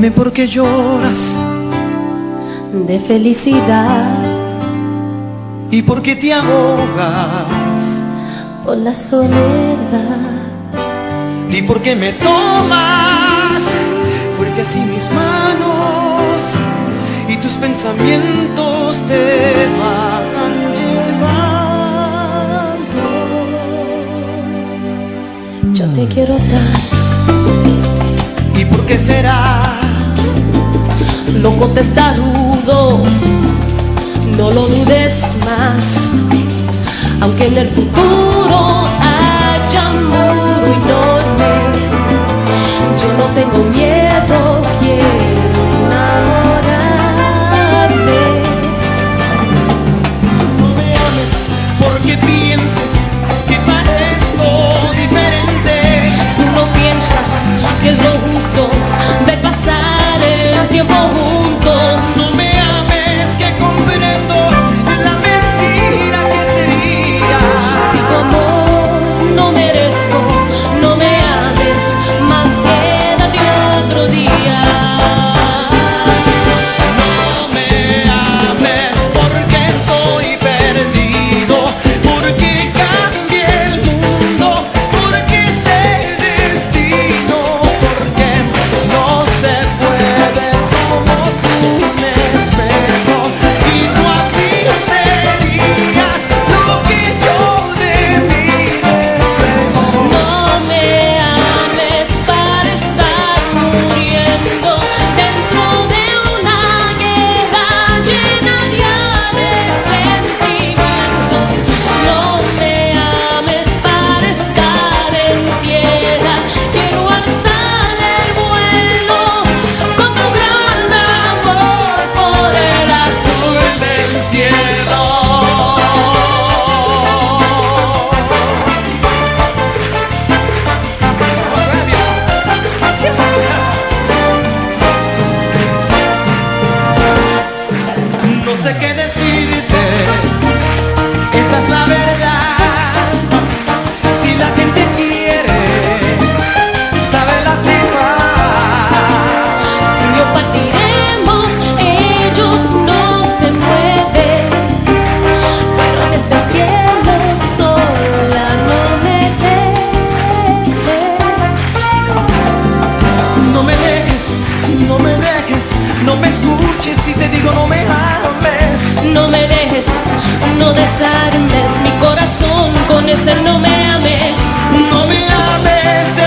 Dime por qué lloras de felicidad y por qué te ahogas por la soledad y por qué me tomas fuerte así mis manos y tus pensamientos te van llevando. Yo te quiero tanto. ¿Y por qué será? Loco testarudo, no lo dudes más. Aunque en el futuro haya un muro enorme, yo no tengo miedo, quiero enamorarme. No me ames porque pienses que parezco diferente. Tú no piensas que es lo justo de pasar el tiempo juntos. No me ames que comprendo la mentira que sería. Si tu amor no merezco, no me ames, más quédate otro día. No me ames porque estoy perdido, porque cambié el mundo, porque es el destino, porque no se puede, somos un espejo y tú así serías lo que yo de mí reflejo. No me ames para estar muriendo dentro de una guerra llena de arrepentimiento. No me ames para estar en tierra, quiero alzar el vuelo con tu gran amor por el azul del cielo. No sé qué decirte, esa es la verdad. Si la gente quiere, sabe lastimar. Tú y yo partiremos, ellos no se mueven, pero en este cielo sola no me dejes. No me dejes, no me dejes, no me escuches si te digo no me ames. No me dejes, no desarmes mi corazón con ese no me ames. No me ames,